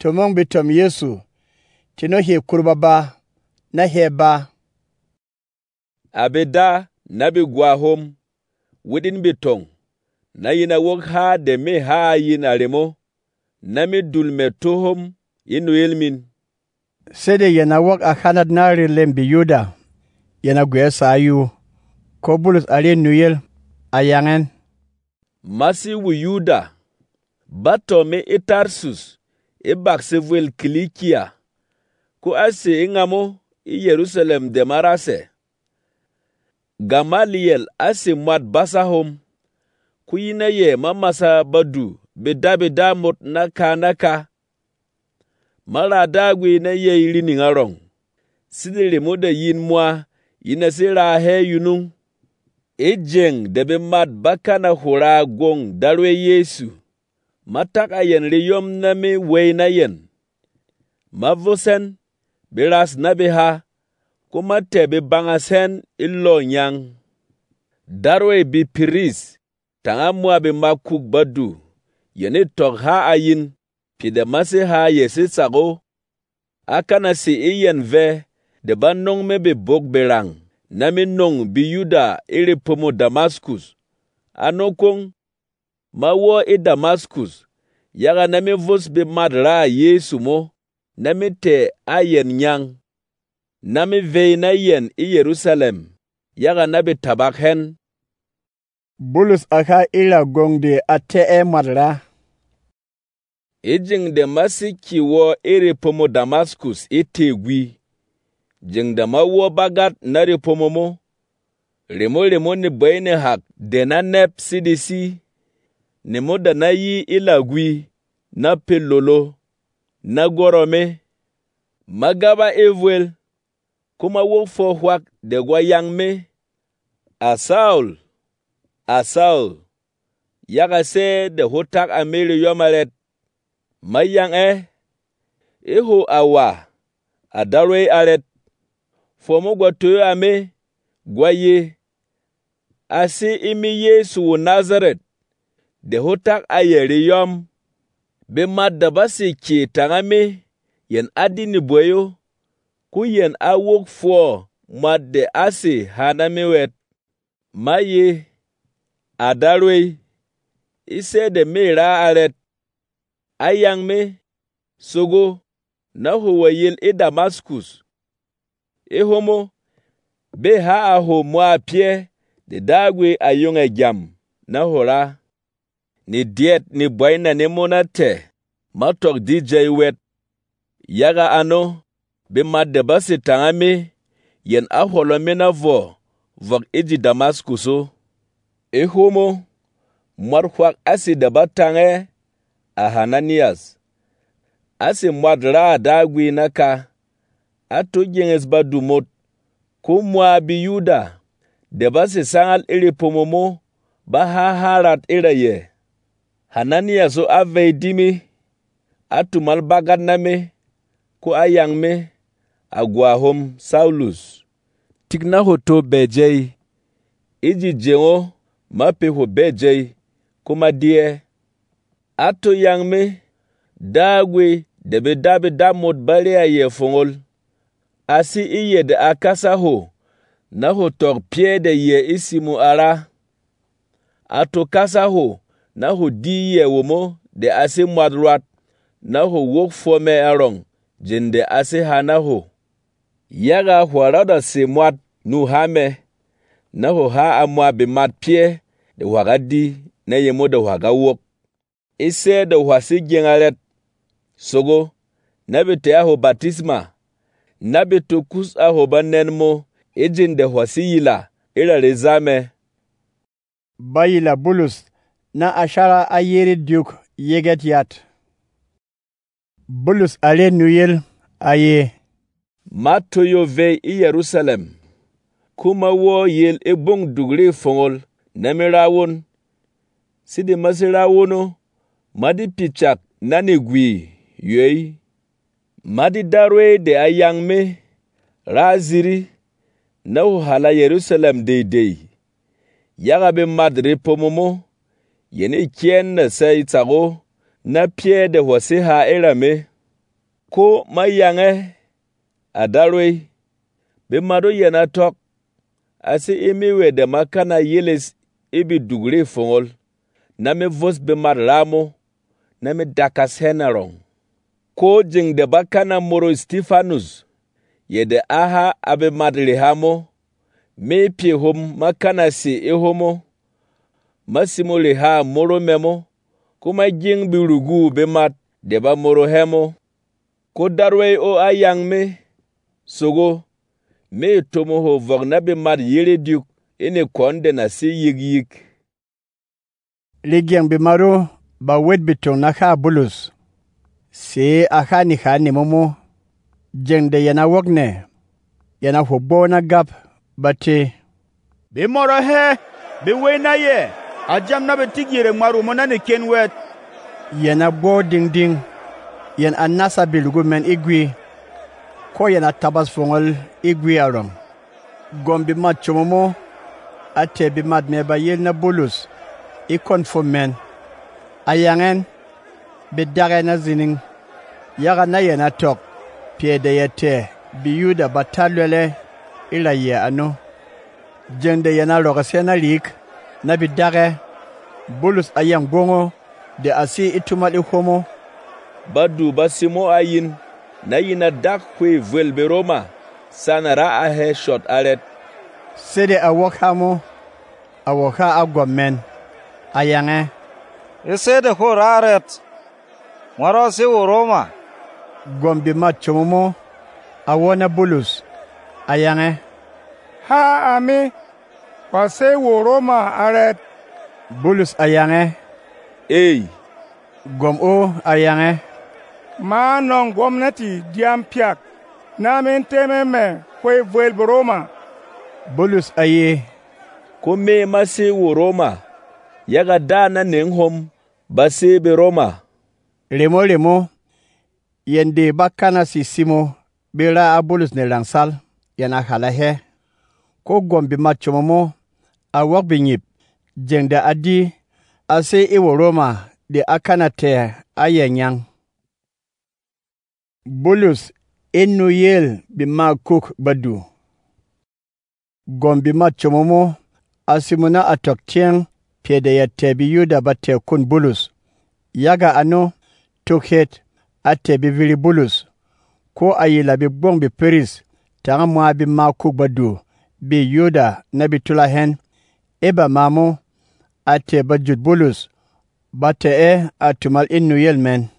Tumong bitom Yesu. Tino he kurba ba. Na he ba. Abeda na bi gwa hom. Widin bitong. Na yina wok ha de me ha yin aremo. Na mi dul me tohom inu ilmin. Sede yana wok a hanad na rilem bi Yuda. Yana gwe sayu. Ko Bulus ale nuyel a yangen. Masi wu Yuda. Bato me Tarsus. Baksevuel Kilikia. Ku ase ingamo i Jerusalem de marase. Gamaliel ase mwad basahom. Ku yina ye mamasa badu beda mot naka. Mala dagwi na ye ilini ngarong. Sidili muda yin mwa yina sira he yunung. Ejeng debe mad bakana hura gong darwe Yesu. Matak ayen riyom na me wey na yen. Mavosen biras na beha. Kumate be bangasen ilo nyang. Darwe bi piris. Tanga mwa be makuk badu. Yene tok ha ayin. Pide mase ha yesi sago. Akana si iyen ve. De ban nong me be bok berang. Na me nong bi Yuda iri pomo Damaskus. Anokong. Mawo Damaskus. Yaga na me vos be madra Yesu mo. Na me te ayen nyang. Na me vei na yen i Jerusalem. Yaga na be tabak hen. Bulus aka ila gongde ate madra. Ejing de masi kiwo iri pomo Damaskus itegwi. Jing da mawo bagat nari pomo mo. Remo ni bayne hak de na nep sidisi. Nemo da na yi ilagwi. Na pelolo. Na gorome. Magaba evuel. Kuma wo fo hwak de gwa yang me. A Saul. Yaga se de hotak amiri yomalet. Mayang Eho awa. Adarwe aret. Fomo gwa tuyo ame. Gwa ye. Asi imi Yesu wa Nazaret. De hotak ayeri yom. Be madabasi ki tangame. Yen adini boyo. Ku yen awok fo. Madde asi hanamewet. Maye. Adarwe. Ise de mera aret. Ayang me. Sogo. Na huwa yil Damaskus. Homo. Be ha aho mwa pie. De dagwe ayong jam. Na hora. Ni diet ni boyna ni monate. Matok DJ wet. Yaga ano. Be madde basi tangame. Yen aholo mena vo. Vok eji Damaskuso. Homo. Mwarkwak asi dabatange. A Hananias. Asi mwadra dagwi naka. Ato jenges badumot. Kumwa bi Yuda. Debasi sangal iri pomomo. Baha harat iraye. Hananias o ave dimi. Atu malbagad name. Ku ayang me. Agwahom Saulus. Tikna hoto bejei. Iji jengo. Mape ho bejei. Kuma die. Ato yang me. Dagwe. Debe dabe damot balea ye fongol. Asi iye de akasa ho. Na ho tok pie de ye isimu ara. Ato kasa ho. Na ho di ye womo. De ase mwadruat. Na ho wok fome arong. Jende ase hana ho. Yaga huarada se mwad nu hame. Na ho ha amwa be mat pie. De wagadi. Na yemo de waga wok. Ise de wasi gengaret. Sogo. Nabe te aho batisma. Nabe tokus aho banenmo. Ejin de wasi yila. Ira rezame. Bayila Bulus. Na ashara ayeri duk yeget yat. Bulus ale nuyel aye. Mato yo ve i Jerusalem. Kuma wo yel ebong dugre fongol. Namirawon. Sidi masirawono. Madi pichak nani gwi. Yei. Madi darwe de ayang me. Raziri. Na hala Jerusalem dey. Yaga be madre pomomo. Yene kien na say tago. Na pie de wase ha erame. ko mayaŋe a darwe, bi mado yena tok, asi imi wede makana yeles ibi dugre foŋol, na mi vos bi mat ramo, na mi dakas henarong. Ko jingde bakana moro Stefanus, yede aha abi mat rihamo, mi pie hom makana si ihomo, masimo riha moro memo, kuma jing bi rugu bi mat deba moro hemo. Ko darwe o ayang me, sogo, me tomo ho vog na bi mat yere duk, ine konde na si yig. Ligiang bi maro ba wet bitong na ka Bulus. Si aka ni ka ni momo, jeng de yana wogne, yana hobo na gap, bate. Bi moro he, bi we na ye, ajam na bi tigire maru mona ni ken wet. Yana bo ding ding, yan anasa bilugu men igwi, ko yana tabas fongol igwi arong. Gombi mat chomomo, ate bi mat meba yel na Bulus, ikon fo men. Ayangen, bi dare na zining, yaga na yana tok, pie de yete, bi yuda batalwele, ila ye ano. Jende yana rogase na lik, na bi dare, Bulus ayang gongo, de asi itumal ihomo. Badu basimo ayin, na yina dak kwe velbe Roma, sanara ahe shot aret. Sede awokamo, awoka agwamen, ayange. Isede ho raret, maro si wo Roma. Gombi machomo, awona Bulus, ayange. Ha ami, wase wo Roma aret. Bulus ayange. Ei. Gom o ayange. Ma non gwamnati diam piak, na men tememe kwe velbe Roma. Bulus aye. Ko me mase wo Roma, yaga dana nenghom, base be Roma. Lemo, yende bakana si simo, bela a Bulus ne langsal, yana halahe. Ko gombi machomo, a wak binyip, jengda adi, ase iwo Roma, de akanate ayenyang. Bulus enu yel bima kuk badu. Gombi machomo, asimuna atok tieng, piede ya tebi yuda bate kun Bulus. Yaga ano, tukhet, atebi vili Bulus. Ko ayila bi bong bi peris, tanga mwa bi ma kuk badu, bi yuda na bi tulahen, eba mamo, ate bajut Bulus, bate atumal inu yel men.